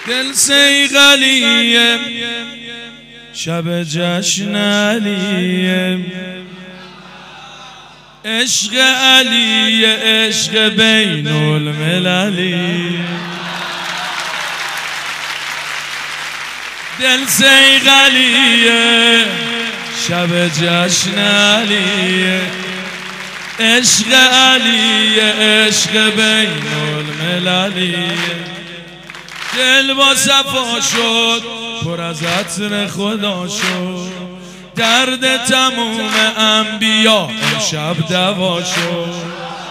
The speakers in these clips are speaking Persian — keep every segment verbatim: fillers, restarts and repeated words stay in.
دل صیقلیه شب جشن علیه، عشق علیه عشق بین المللی. دل صیقلیه شب جشن علیه، عشق علیه عشق بین المللی. دل با صفا شد پر از عطر خدا شد، درد تموم انبیا امشب دوا شد.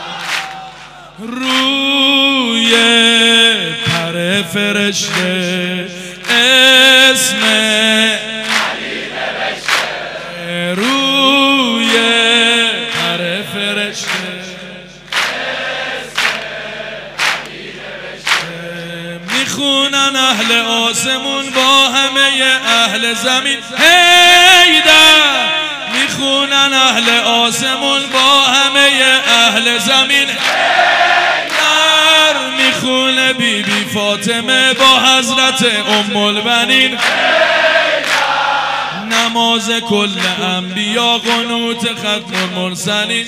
روی پر فرشته اسم علی نوشته، روی پر فرشته میخونن اهل آسمون با همه اهل زمین. هیدر میخونن اهل آسمون با همه اهل زمین. هیدر میخونه بی بی فاطمه با حضرت ام البنین. نماز کل انبیا قنوت ختم المرسلین.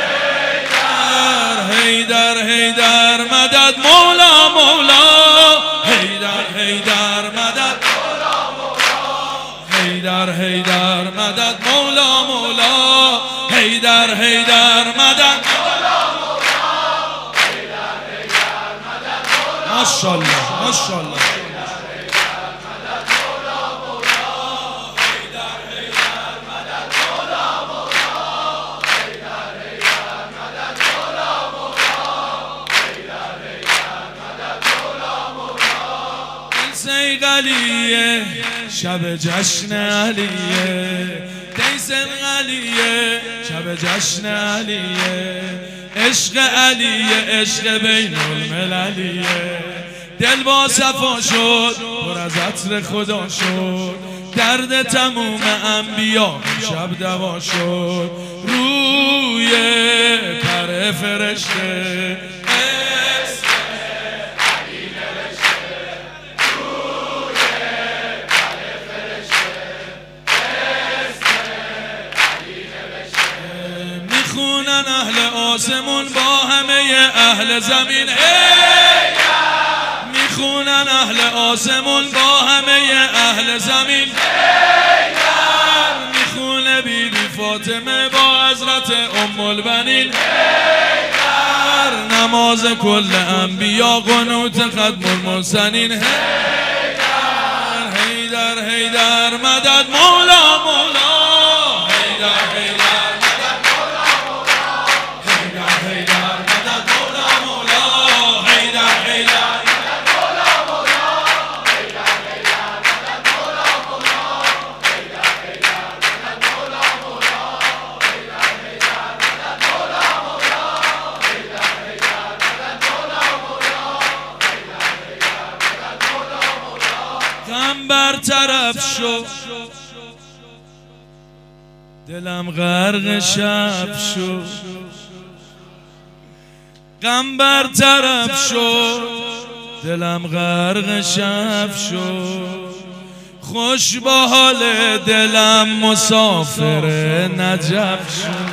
هیدر هیدر مدد مولا مولا، هیدر هیدر مدد مولا مولا، هیدر هیدر مدد مولا مولا، هیدر هیدر مدد مولا مولا، هیدر هیدر مدد مولا. ماشاءالله ماشاءالله. صیقلیه شب جشن علیه، دیس علیه شب جشن علیه، عشق علیه عشق بین المللیه. دل با صفا شد پر از عطر خدا شد، درد تموم انبیا شب دوا شد. روی پر فرشته میخونن اهل آسمون با همه اهل زمین. میخونن اهل آسمون با همه اهل زمین. میخونه بی بی فاطمه با حضرت ام البنین. نماز کل انبیا قنوت ختم المرسلین. هیدر هیدر مدد مولا مولا، هیدر هیدر غم برطرف شد، دلم غرق شب شد. غم برطرف شد، دلم غرق شب شد. خوش با حال دلم مسافر نجف شد.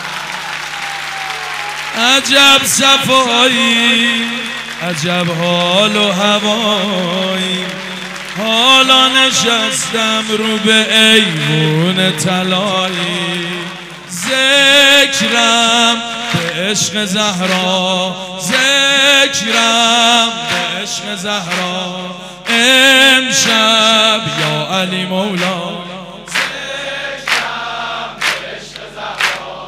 عجب صفایی عجب حال و هوایی، حالا نشستم رو به ایوون طلایی. ذکرم به عشق زهرا، ذکرم به عشق زهرا. امشب یا علی مولا، ذکرم به عشق زهرا،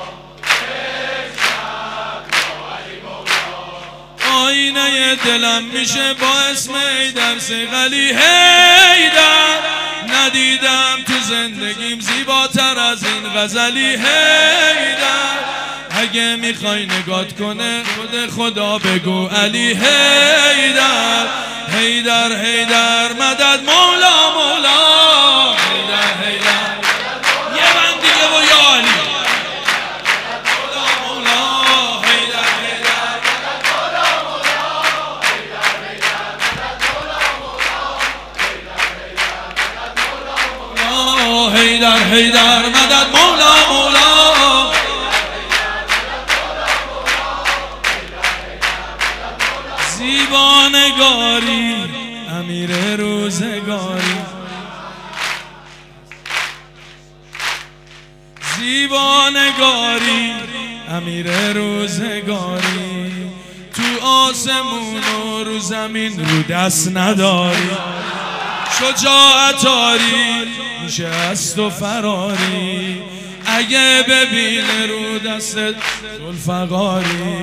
امشب یا علی مولا. آینه دلم میشه با اسم هیدر صیقلی. هیدر ندیدم تو زندگیم زیباتر از این غزلی. هیدر اگه میخوای نگات کنه خود خدا بگو علی. هیدر هیدر هیدر مدد مولا مولا، هیدر هیدر یه من دیگه و یا علی. حیدر مدد مولا مولا زیبانگاری امیر روزگاری زیبانگاری امیر روزگاری تو آسمون و رو زمین رو دست نداری شجاعتاری میشه از تو فراری اگه ببینه رو دستت ذوالفقاری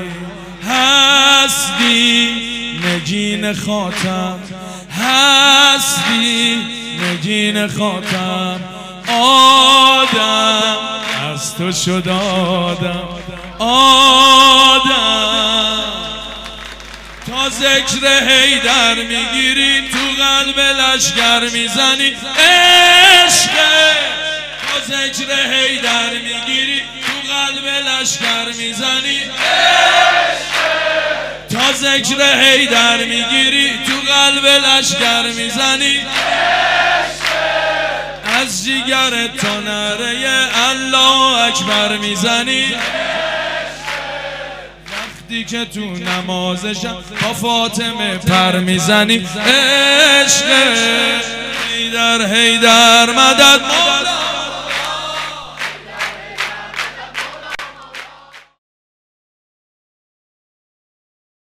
هستی نگین خاتم هستی نگین خاتم آدم از تو شد آدم آدم تا ذکر حیدر میگیری تو قلب لشگر میزنی عشق تا ذکر حیدر میگیری تو قلب لشگر میزنی عشق تا ذکر حیدر میگیری تو قلب لشگر میزنی از جیگر تا نره الله اکبر میزنی وقتی که تو نمازشم با فاطمه پر میزنی عشق حیدر حیدر مدد